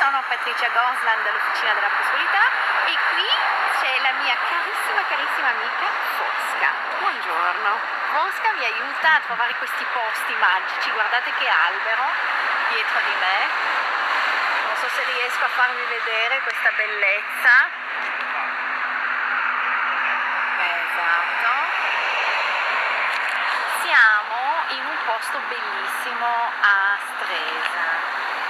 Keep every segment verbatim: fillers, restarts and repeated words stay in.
sono Patricia Gosland dall'Officina della Prosperità e qui c'è la mia carissima carissima amica Fosca. Buongiorno. Fosca mi aiuta a trovare questi posti magici, guardate che albero dietro di me, non so se riesco a farvi vedere questa bellezza. Esatto. Siamo in un posto bellissimo a Stresa.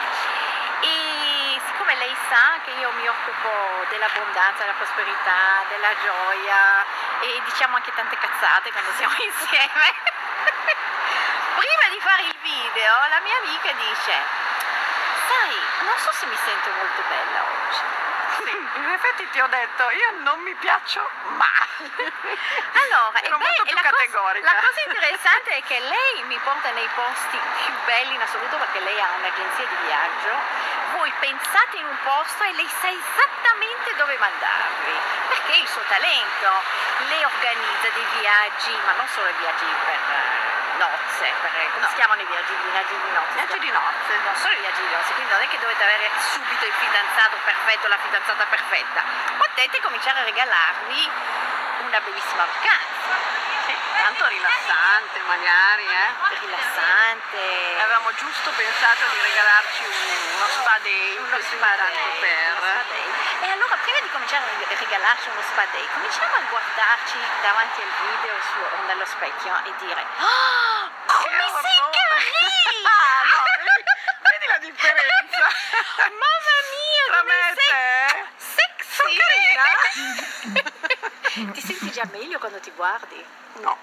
E siccome lei sa che io mi occupo dell'abbondanza, della prosperità, della gioia e diciamo anche tante cazzate quando siamo insieme, prima di fare il video la mia amica dice: sai, non so se mi sento molto bella oggi. Sì, in effetti ti ho detto, io non mi piaccio mai. Allora, ero e beh, molto più la categorica. Cosa, la cosa interessante è che lei mi porta nei posti più belli in assoluto, perché lei ha un'agenzia di viaggio. Voi pensate in un posto e lei sa esattamente dove mandarvi, perché è il suo talento. Lei organizza dei viaggi, ma non solo i viaggi per nozze, per, come No. si chiamano i viaggi, i viaggi di nozze? Viaggi di nozze. Non solo i viaggi di nozze, quindi non è che dovete avere subito il fidanzato perfetto, la fidanzata perfetta. Potete cominciare a regalarvi una bellissima vacanza. Sì, tanto rilassante magari, eh. Rilassante. Avevamo giusto pensato di regalarci un- uno spa day, Uno così spa tanto day, per... uno spa day. E allora prima di cominciare a regalarci uno spa day, cominciamo a guardarci davanti al video su, nello specchio e dire: oh, come Che sei orrore! carina! Ah, no, vedi, vedi la differenza? Mamma mia, Tra come me e sei te? sexy! Sono carina? Ti senti già meglio quando ti guardi? No.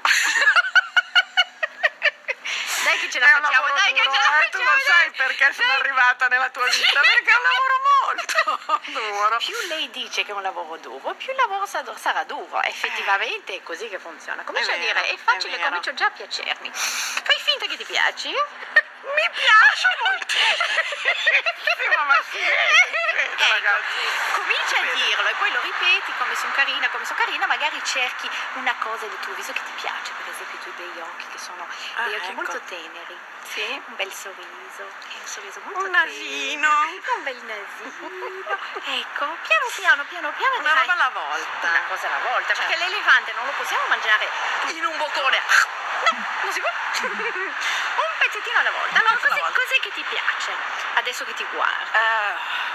Dai che ce la È un facciamo, lavoro dai che duro, ce la eh, facciamo! tu lo sai perché sono dai. arrivata nella tua vita, perché è un lavoro molto duro. Più lei dice che è un lavoro duro, più il lavoro sa- sarà duro. Effettivamente è così che funziona. Comincia È a dire: vero, è è facile, vero. comincio già a piacermi. Fai finta che ti piaci. Mi piace moltissimo, ma si vede, si vede, Ecco, ragazzi. comincia a dirlo e poi lo ripeti: come sono carina, come sono carina. Magari cerchi una cosa del tuo viso che ti piace, per esempio i tuoi bei occhi, che sono Ah, dei occhi ecco. molto teneri. Sì. Un bel sorriso, è un sorriso molto Un nasino. tenero, un bel nasino. Ecco, piano piano, piano piano. Una dirai- roba alla volta. Una cosa alla volta, Certo. perché l'elefante non lo possiamo mangiare in un boccone. No, non si può. Un pezzettino alla volta. Allora, Un pezzo alla cos'è, volta. cos'è che ti piace adesso che ti guardi? Eh,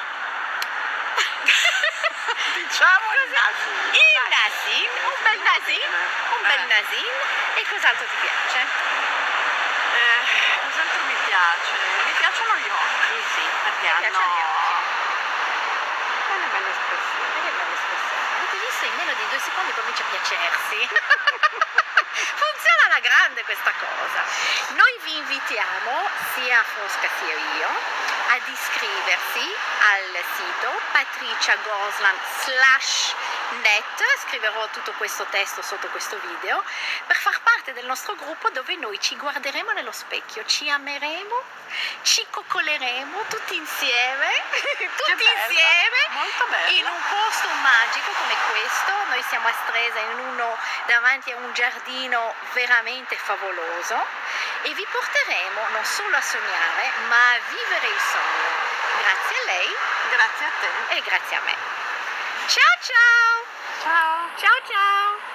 diciamo il nasino. Il nasin, un bel nasin, un bel Eh. nasin. E cos'altro ti piace? Eh, cos'altro mi piace? Mi piacciono gli occhi, sì, perché Mi hanno piacciono gli occhi. delle belle espressioni. Che bella espressione. Avete visto? In meno di due secondi comincia a piacersi. Funziona alla grande questa cosa. Noi vi invitiamo, sia Fosca sia io, ad iscriversi al sito patriciagosland slash net, scriverò tutto questo testo sotto questo video, per far parte del nostro gruppo dove noi ci guarderemo nello specchio, ci ameremo, ci coccoleremo tutti insieme, tutti bello, insieme, molto bello. in un posto magico come questo. Noi siamo a Stresa, in uno davanti a un giardino veramente favoloso, e vi porteremo non solo a sognare ma a vivere il sogno, grazie a lei Grazie a te. e grazie a me. Ciao ciao! Ciao. Ciao ciao!